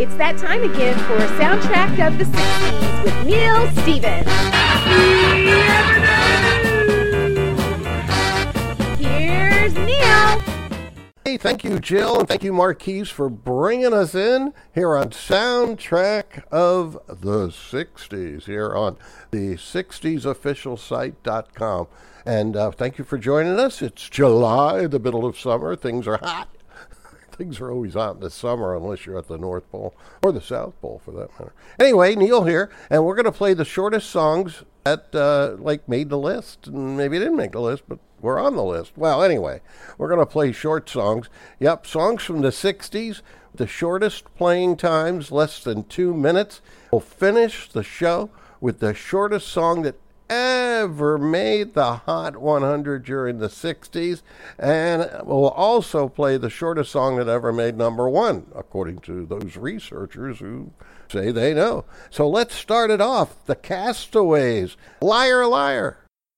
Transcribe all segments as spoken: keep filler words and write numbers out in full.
It's that time again for Soundtrack of the sixties with Neil Stevens. Here's Neil. Hey, thank you, Jill, and thank you, Marquise, for bringing us in here on Soundtrack of the sixties, here on the sixties official site dot com. And uh, thank you for joining us. It's July, the middle of summer. Things are hot. Things are always hot in the summer unless you're at the North Pole or the South Pole for that matter. Anyway, Neil here, and we're going to play the shortest songs that uh, like made the list, and maybe didn't make the list, but we're on the list. Well, anyway, we're going to play short songs. Yep, songs from the sixties, the shortest playing times, less than two minutes. We'll finish the show with the shortest song that ever made the Hot one hundred during the sixties, and we'll also play the shortest song that ever made number one, according to those researchers who say they know. So let's start it off. The Castaways, Liar Liar.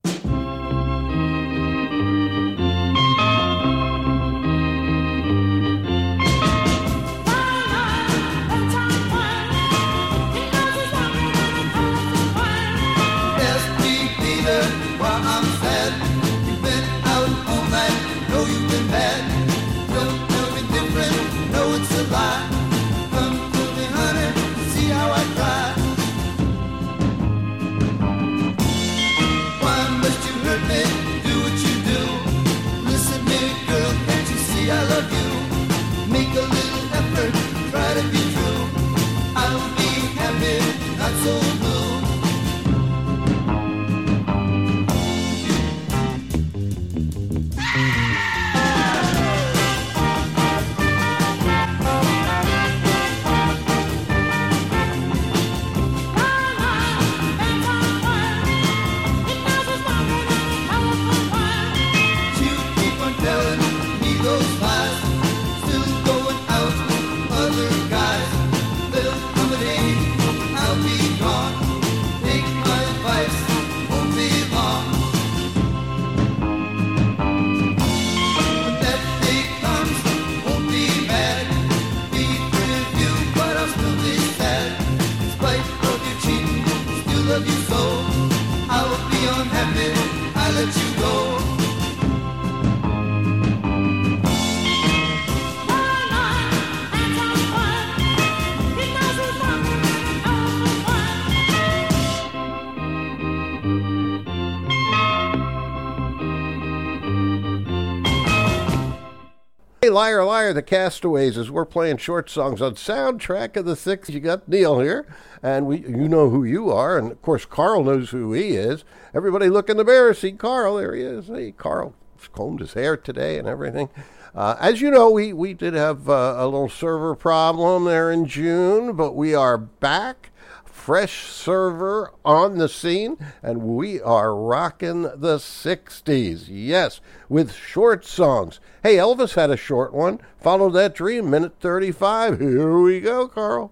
Liar Liar, the Castaways, as we're playing short songs on Soundtrack of the sixties. You got Neil here, and we, you know who you are, and of course Carl knows who he is. Everybody look in the mirror, see Carl, there he is. Hey, Carl combed his hair today and everything. Uh, as you know, we, we did have uh, a little server problem there in June, but we are back. Fresh server on the scene, and we are rocking the sixties. Yes, with short songs. Hey, Elvis had a short one. Follow That Dream, minute thirty-five. Here we go, Carl.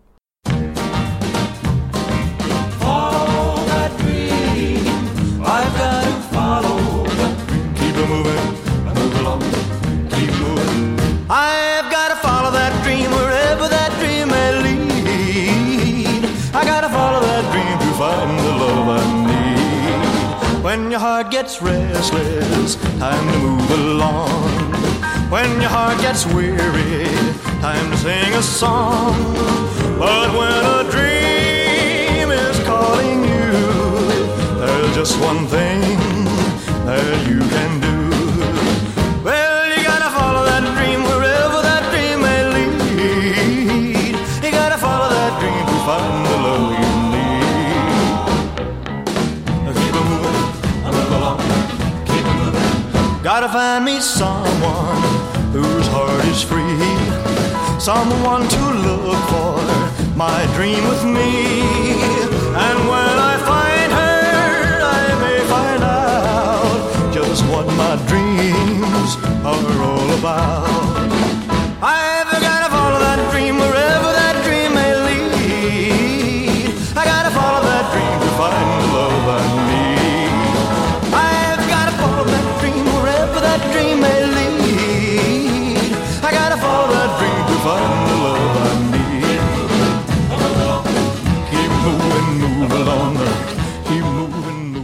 Follow that dream. I've got to follow that dream. Keep it moving, move along, keep moving. I've got to follow that dream wherever that dream may lead. I gotta follow that dream to find the love I need. When your heart gets restless, time to move along. When your heart gets weary, time to sing a song. But when a dream is calling you, there's just one thing that you can do. Well, you gotta follow that dream wherever that dream may lead. You gotta follow that dream to find the love you need. Keep it moving, move along, keep it moving. Gotta find me someone whose heart is free, someone to look for my dream with me. And when I find her, I may find out just what my dreams are all about. I've gotta follow that dream wherever that dream may lead. I gotta follow that dream to find the love I need. I've gotta follow that dream wherever that dream may lead. I gotta follow that dream to find the love I need.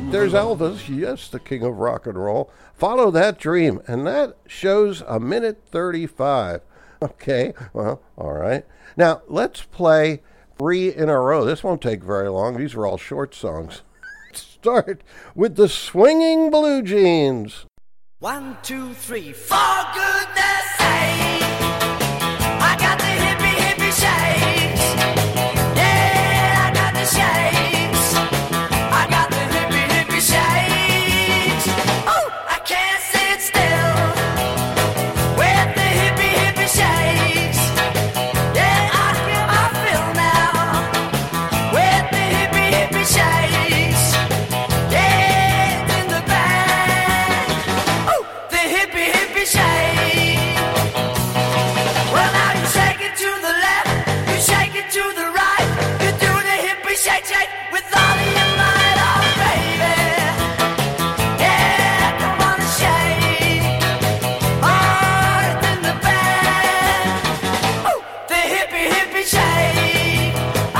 there's Elvis, yes, the king of rock and roll. Follow That Dream, and that shows a minute thirty-five. Okay, well, all right. Now, let's play three in a row. This won't take very long. These are all short songs. Start with the Swinging Blue Jeans. One, two, three, for goodness sake, I got the hippie, hippie shakes. Yeah, I got the shakes. I got the hippie, hippie shakes. Oh, I can't sit still with the hippie, hippie shakes. Yeah, I feel my feel now with the hippie, hippie shakes. Yeah, it's in the bag. Oh, the hippie, hippie shake. Well, now you shake it to the left, you shake it to the right. You do the hippie shake, shake with all of your might, oh baby. Yeah, come on and shake. Oh, it's in the bag. Oh, the hippie, hippie shake.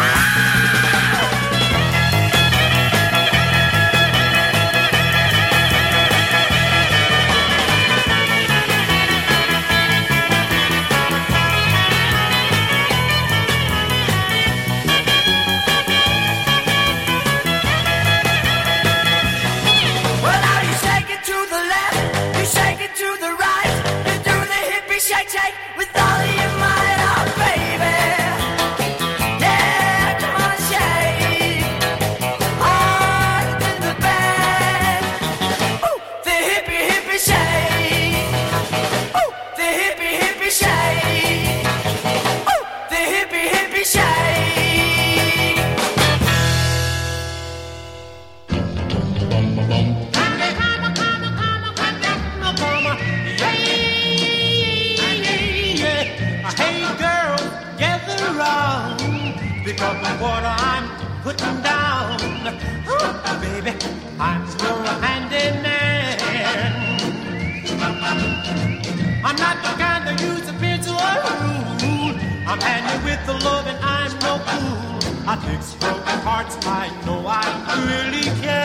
Well, now you shake it to the left, you shake it to the right. You do the hippie shake, shake with all of your might, oh baby. Yeah, come on and shake. Oh, it's in the bag. Ooh, the hippie, hippie shake. Ooh, the hippie, hippie shake. Ooh, the hippie, hippie shake. Hey girl, gather around because of what I'm putting down. Oh, baby, I'm your handyman. I'm not the kind that use a pencil or rule. I'm handy with the love and I'm no fool. I fix broken hearts, I know I really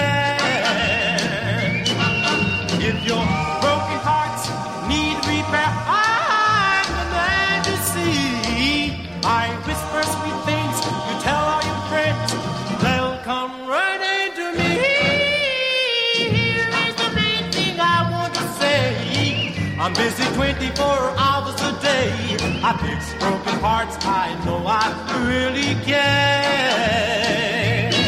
can. If your broken hearts need repair, I'm the man to see. I whisper sweet things, you tell all your friends, they'll come running to me. Here is the main thing I want to say. I'm busy twenty-four hours a day. I fix broken hearts, I know I really can.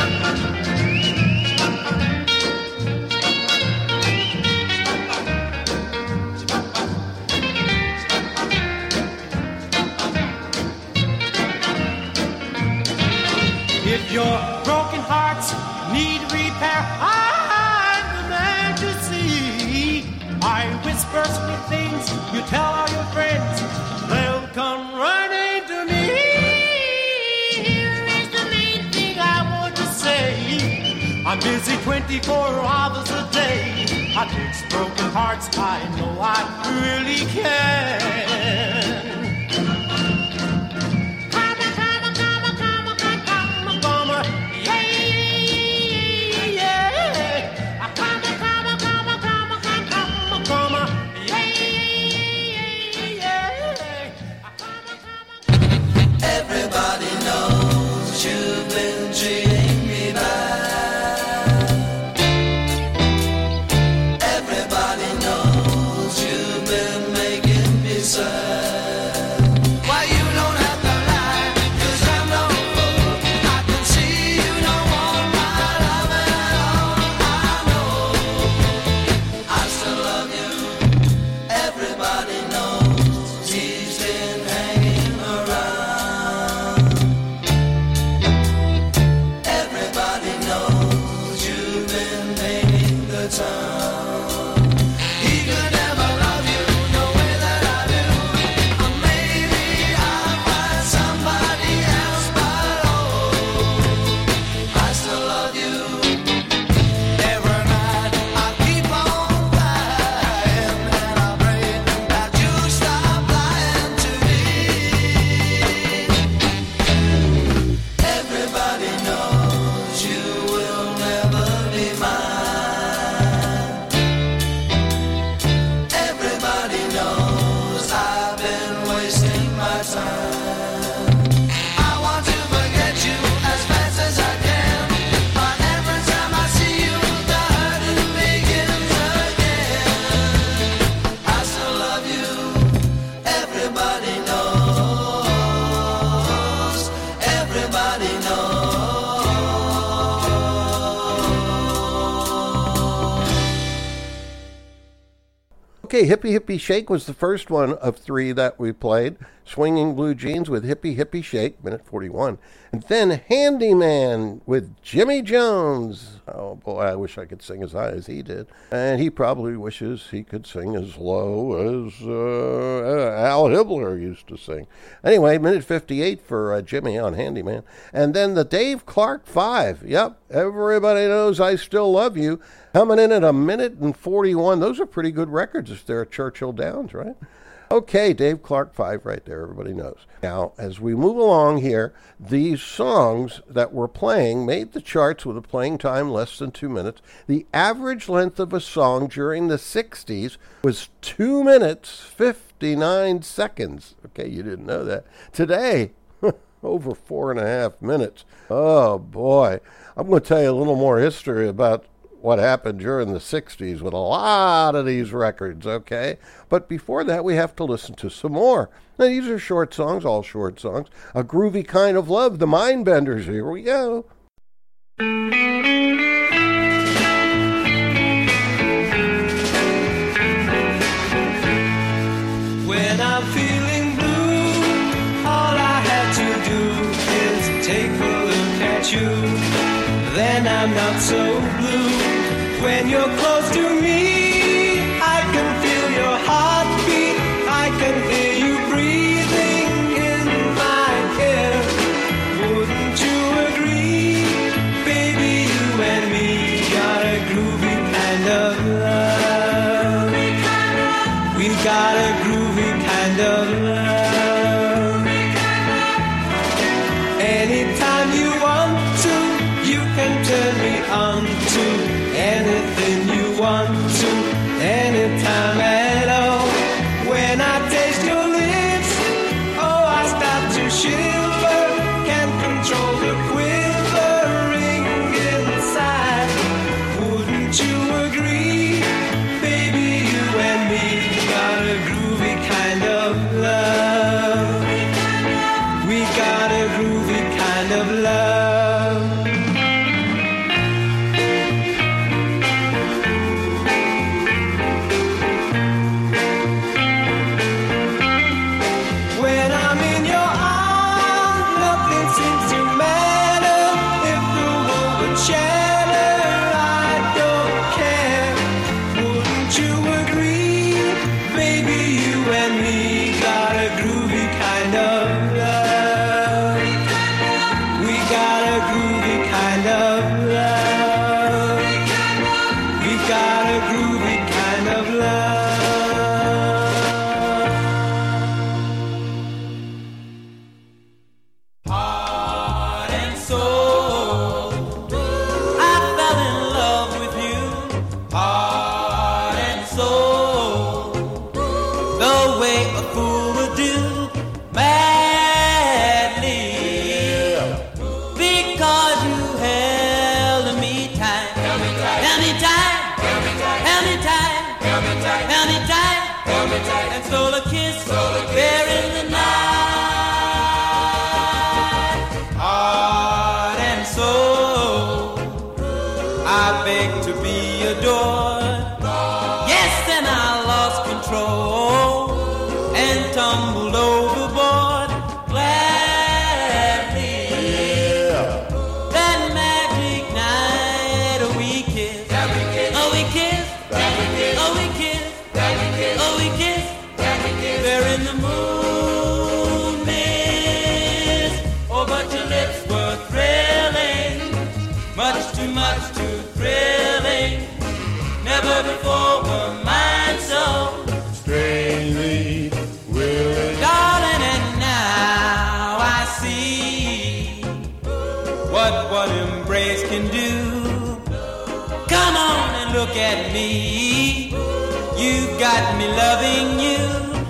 If your broken hearts need repair, I'm the man to see. I whisper sweet things, you tell all your friends, they'll come running to me. Here is the main thing I want to say. I'm busy twenty-four hours a day. I fix broken hearts, I know I really can. Everybody knows you've been treating me bad. Everybody knows you've been making me sad. Why you don't have to lie, 'cause I'm no fool. I can see you don't want my love at all. I know I still love you. Everybody knows he's been hanging around. Everybody knows you've been painting the town. He could never love you the way that I do. Or maybe I'll find somebody else, but oh, I still love you. Every night I keep on lying, and I pray that you stop lying to me. Everybody knows you will never be mine. Okay, Hippie Hippie Shake was the first one of three that we played. Swinging Blue Jeans with Hippie Hippie Shake, minute forty-one. And then Handyman with Jimmy Jones. Oh boy, I wish I could sing as high as he did. And he probably wishes he could sing as low as uh, Al Hibbler used to sing. Anyway, minute fifty-eight for uh, Jimmy on Handyman. And then the Dave Clark Five. Yep, everybody knows I Still Love You. Coming in at a minute and forty-one. Those are pretty good records if they're Churchill Downs, right? Okay, Dave Clark Five right there, everybody knows. Now, as we move along here, these songs that we're playing made the charts with a playing time less than two minutes. The average length of a song during the sixties was two minutes, fifty-nine seconds. Okay, you didn't know that. Today, over four and a half minutes. Oh, boy. I'm going to tell you a little more history about what happened during the sixties with a lot of these records, okay? But before that, we have to listen to some more. Now, these are short songs, all short songs. A Groovy Kind of Love, the Mindbenders. Here we go. When I'm feeling blue, all I have to do is take a look at you. Then I'm not so blue. When you're close to me, I can feel your heartbeat. I can hear you breathing in my ear. Wouldn't you agree? Baby, you and me got a groovy kind of love. We got a groovy kind of love. Anytime you want to, you can turn me on to anything you want to, anytime at all. When I taste your lips, oh, I start to shiver. Can't control the quivering inside. Wouldn't you agree? Baby, you and me got a groovy kind of love. We got a groovy kind of love. And stole a kiss, there in the night. Heart and soul, I beg to be adored. Yes, and I lost control and tumbled overboard gladly. That magic night, we kissed, oh we kissed, oh we kissed. Oh, we kissed there in the moon mist. Oh, but your lips were thrilling, much too much too thrilling. Never before were mine so strangely willing. Darling, and now I see what one embrace can do. Come on and look at me. You've got me loving you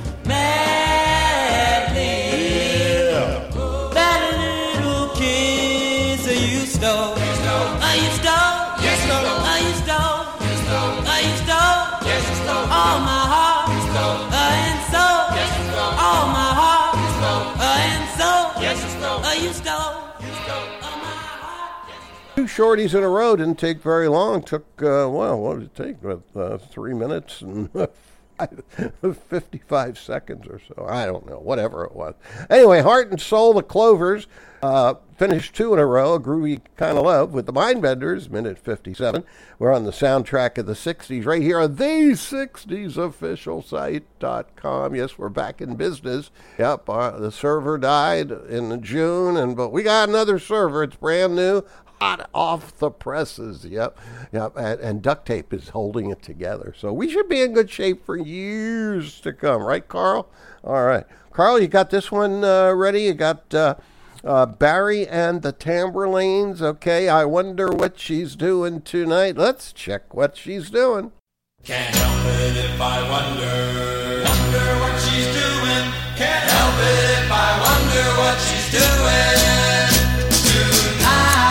madly. Yeah. That little kiss you stole. You stole. Oh, you stole. Yes, you stole. Oh, you stole. You stole. Oh, you stole. Yes, you stole. All my heart. You stole. Oh, and soul. Yes, you stole. All my heart. You stole. Oh, and soul. Yes, you stole. Oh, you stole. You stole. All my heart. Yes, you stole. Two shorties in a row didn't take very long. Took, uh, well, what did it take? Uh, three minutes and fifty-five seconds or so. I don't know, whatever it was. Anyway, Heart and Soul, the Clovers, uh, finished two in a row, a groovy kind of love, with the Mindbenders, minute fifty-seven. We're on the soundtrack of the sixties right here on the sixties official site dot com. Yes, we're back in business. Yep, uh, the server died in June, and but we got another server. It's brand new. Hot off the presses, yep, yep, and, and duct tape is holding it together. So we should be in good shape for years to come, right, Carl? All right. Carl, you got this one uh, ready? You got uh, uh, Barry and the Tambourlanes, okay? I wonder what she's doing tonight. Let's check what she's doing. Can't help it if I wonder, wonder what she's doing. Can't help it if I wonder what she's doing tonight.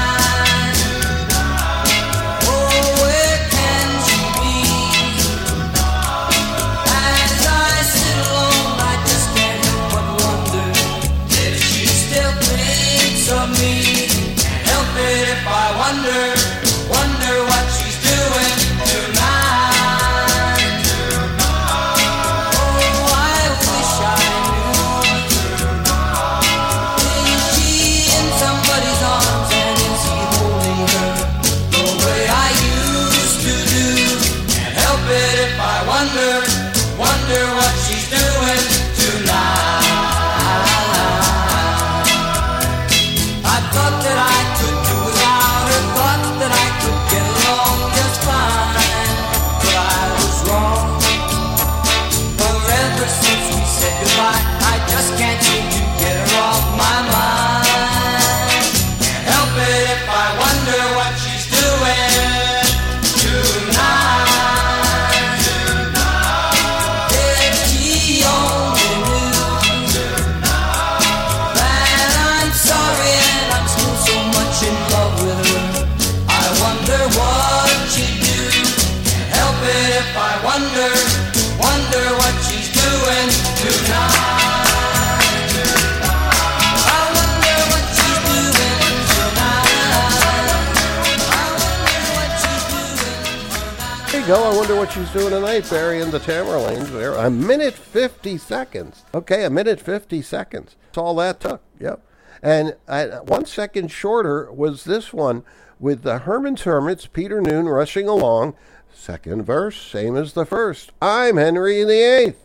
Wonder, wonder what she's doing tonight. Oh, I wish I knew. Is she in somebody's arms and is he holding her the way I used to do? Can't help it if I wonder, wonder what she's doing tonight. I thought that I could do without her, thought that I could get along just fine, but I was wrong. For ever since we said goodbye, I just can't seem to get her off my mind. Can't help it if I wonder what she's doing tonight. Tonight. If she only knew that I'm sorry and I'm still so much in love with her, I wonder what she'd do. Can't help it if I wonder, wonder what she's doing tonight. I wonder what she's doing tonight. I wonder what she's doing tonight. There you go. I wonder what she's doing tonight, Barry and the Tambourlanes. There, a minute fifty seconds. Okay, a minute fifty seconds. That's all that took. Yep. And uh, one second shorter was this one with the Herman's Hermits, Peter Noon rushing along. Second verse, same as the first. I'm Henry the Eighth.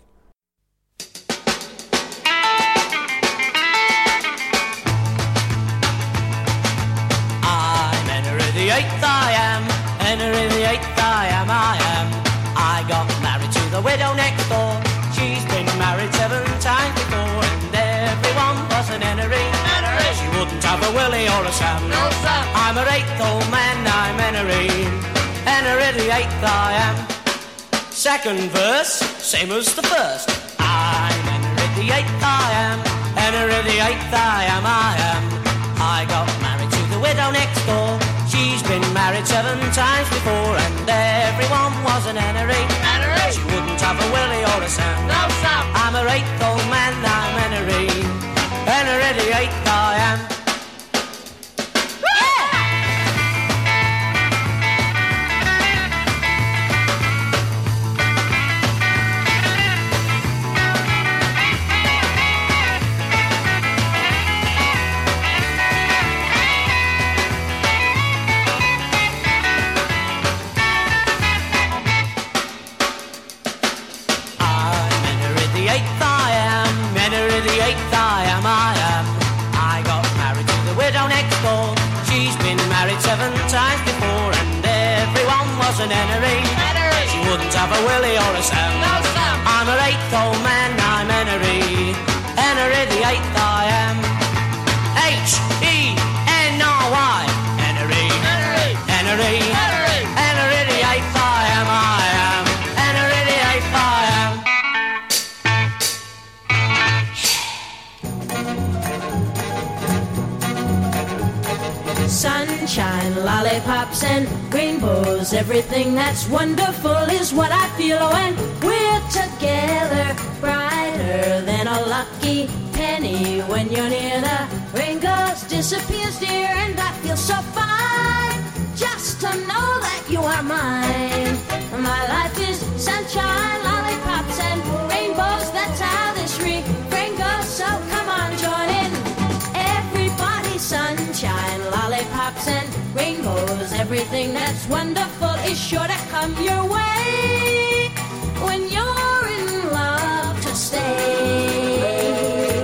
I'm Henry the Eighth, I am. Henry the Eighth, I am, I am. I got married to the widow next door. She's been married seven times before, and everyone was an Henry. Henry. She wouldn't have a Willie or a Sam. No, Sam. I'm her eighth old man, I'm Henry. Henry the Eighth, I am. Second verse, same as the first. I'm Henry the Eighth, I am. Henry the Eighth, I am, I am. I got married to the widow next door. She's been married seven times before, and everyone was an Henry. Henry. She wouldn't have a Willie or a Sam. No, Sam. I'm her eighth old man, I'm Henry. Henry the Eighth, I am. An Henry. Henry. She wouldn't have a Willie or a Sam. No, Sam. I'm her eighth old man, I'm Henry. Henry the Eighth, I am. H E N R Y. Henry. Henry. Henry. Henry. Henry the Eighth, I am, I am. Henry the Eighth, I am. Sunshine, lollipops, and rainbows. Everything that's wonderful is what I feel when we're together. Brighter than a lucky penny when you're near. The rain goes, disappears, dear, and I feel so fine just to know that you are mine. My life is sunshine, lollipops, everything that's wonderful is sure to come your way when you're in love to stay.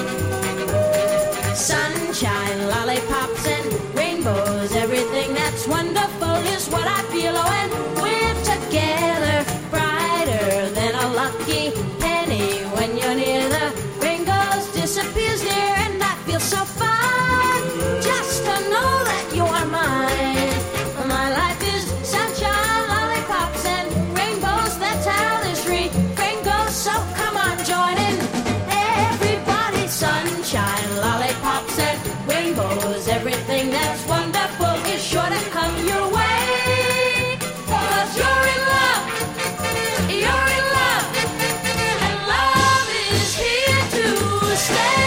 Sunshine, lollipops, and rainbows, everything that's wonderful is what I feel when we're together, brighter than a lucky penny. When you're near, the rain goes, disappears near, and I feel so fine just to know that you are mine. My life is sunshine, lollipops, and rainbows. That's how this refrain goes. So come on, join in, everybody. Sunshine, lollipops, and rainbows. Everything that's wonderful is sure to come your way. 'Cause you're in love, you're in love, and love is here to stay.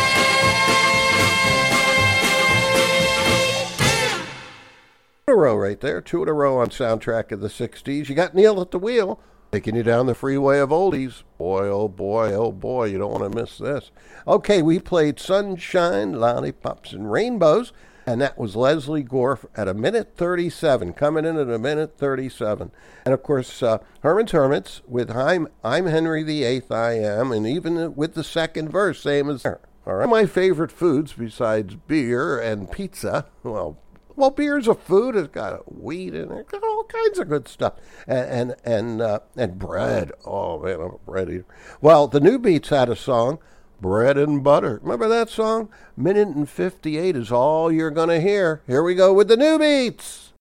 Two in a row right there, two in a row on Soundtrack of the sixties. You got Neil at the wheel, taking you down the freeway of oldies. Boy, oh boy, oh boy, you don't want to miss this. Okay, we played Sunshine, Lollipops, and Rainbows, and that was Leslie Gore at a minute thirty-seven, coming in at a minute thirty-seven. And of course, uh, Herman's Hermits with I'm, I'm Henry the Eighth, I am, and even with the second verse, same as there. All right. My favorite foods besides beer and pizza, well, Well, beer's a food. It's got wheat in it. It's got all kinds of good stuff. And and and, uh, and bread. Oh, man, I'm a bread eater. Well, the New Beats had a song, Bread and Butter. Remember that song? Minute and fifty-eight is all you're going to hear. Here we go with the New Beats.